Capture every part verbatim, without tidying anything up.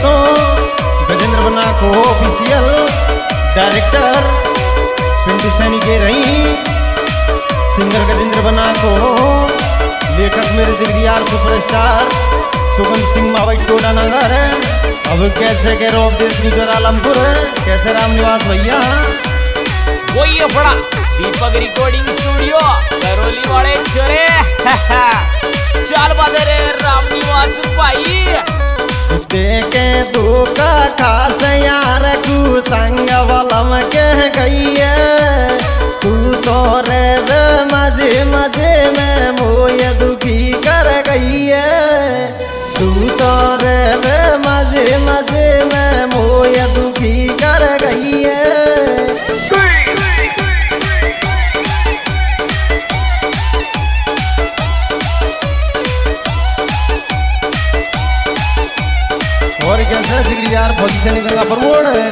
दोस्तों, गजेंद्र बन्ना को official director Pintu Saini के रही, सिंगर गजेंद्र बन्ना को लेखक मेरे जिगरियार सुपरस्टार सुगंध सिंह मावई टोडा नगर है। अब कैसे के रोप देश निकर आलमपुर है, कैसे राम निवास भैया वही अपना दीपक रिकॉर्डिंग स्टूडियो करौली वाले चोरे चाल बादरे राम निवास भाई देखे धोखा खास यार कु संग वलम कह गई है, तू तो रे मजे मजे में मोय दुखी कर गई है, तू तो रे मजे मजे में मोय दुखी कर गई है। और कैसे जिगरी यार फौजी से निकलना प्रमोद है।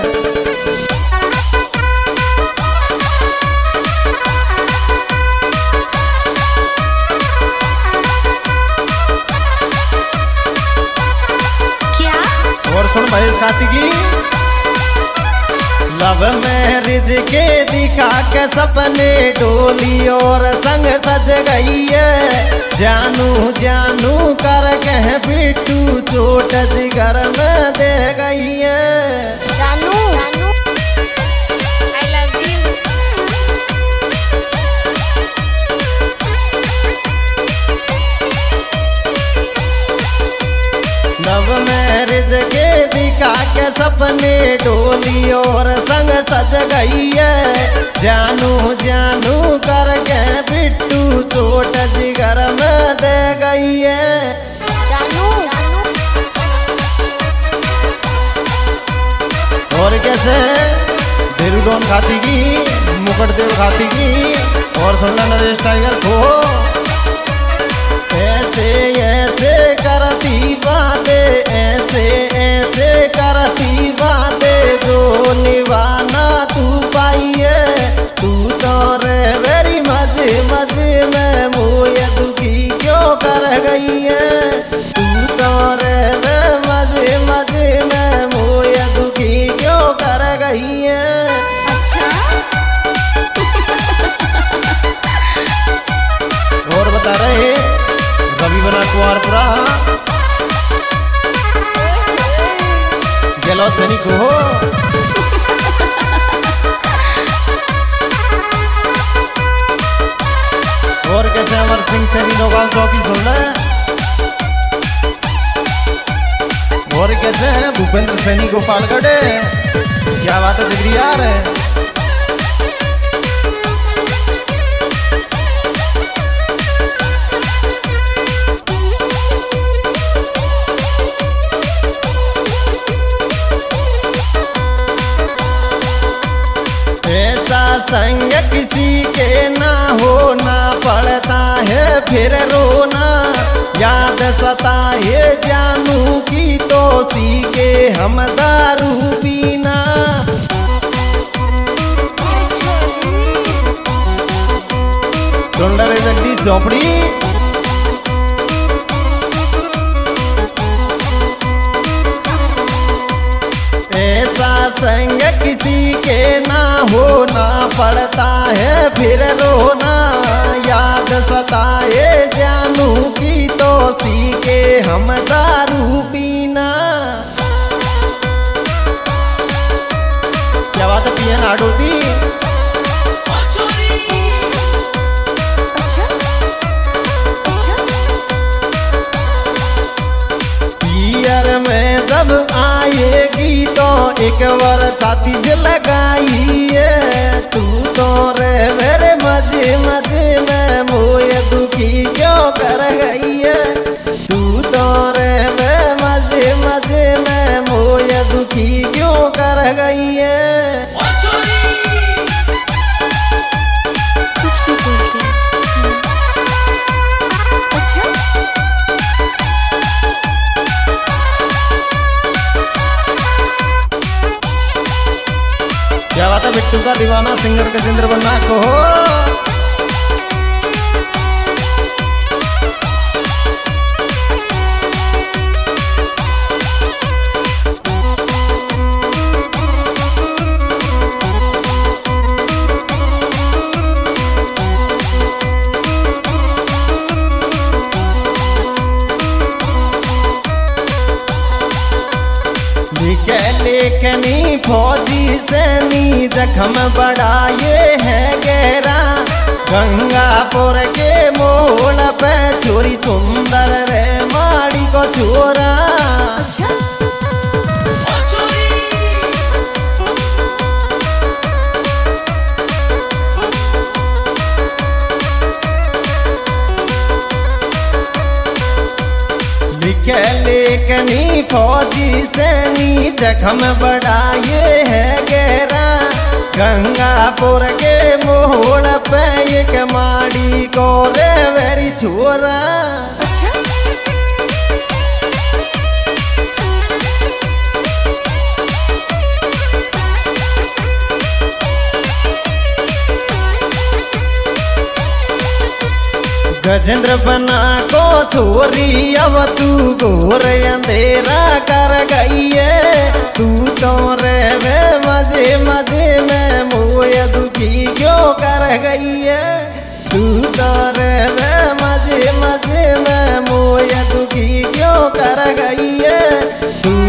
क्या और सुन भाई साथी की लव मैरिज के दिखा के सपने डोली और संग सज गई है, जानू जानू कर कह बिट्टू चोट जिगर में दे गई है। जानू जानू I love you. Love marriage के दिखा के सपने डोली और संग सज गई है, जानू जानू कर के बिट्टू चोट जिगर में दे गई है। जानू जानू और कैसे देरुडोन खाती की मुकुट देव खाती की और सुनना नरेश टाइगर को ऐसे ऐसे करती बातें, ऐसे ऐसे करती बातें जो निभाना तू पाई है, तू तो रे वेरी मजे मजे में मोय दुखी क्यों कर गई है, तू तो रे वे मजे मजे में मोय दुखी क्यों कर गई है। अच्छा और बता रहे रवि बना कुंवरपुरा गेलो सैनिक हो। और कैसे अमर सिंह सैनी नौगांव चौकी सुन रहे, और कैसे भूपेंद्र सैनी गोपालगढ़, क्या बात है जिगरी यार है। ऐसा संग किसी के ना होना पड़ता है फिर रोना, याद सताए जानू की तो सीखे हम दारू पीना। सुन रहे जगदीश झोपड़ी ऐसा संग किसी के ना होना पड़ता है फिर रोना, याद सताए जानू की तो सीखे हम दारू पीना। क्या बात है पियन आडोती अच्छा अच्छा पियर में जब आएगी तो एक बार छाती से लगाई है, तू तो रे मेरे मजे मजे में मोय दुखी क्यों कर गई है, तू तो रे वे मजे मजे में मोय दुखी क्यों कर गई है। कुछ भी बोलते हैं। अच्छा क्या बात है बिट्टू का दीवाना सिंगर गजेंद्र बन्ना को हो। लेकनी फौजी सैनी जख्म बढ़ाए है गहरा। गंगापुर के मोड़ पे छोरी सुंदर रे माड़ी को छोरा। लेकनी फौजी सैनी जख्म बढ़ाए है गहरा। गंगापुर के मोड़ पे एक माड़ी को रे वेरी छोरा। गजेंद्र बना को छोरी अब तू घोर अंधेरा कर गई है। तू तो रे मजे मजे में मोय दुखी क्यों कर गई है। तू तो रे मजे मजे में मोय दुखी क्यों कर गई है। तू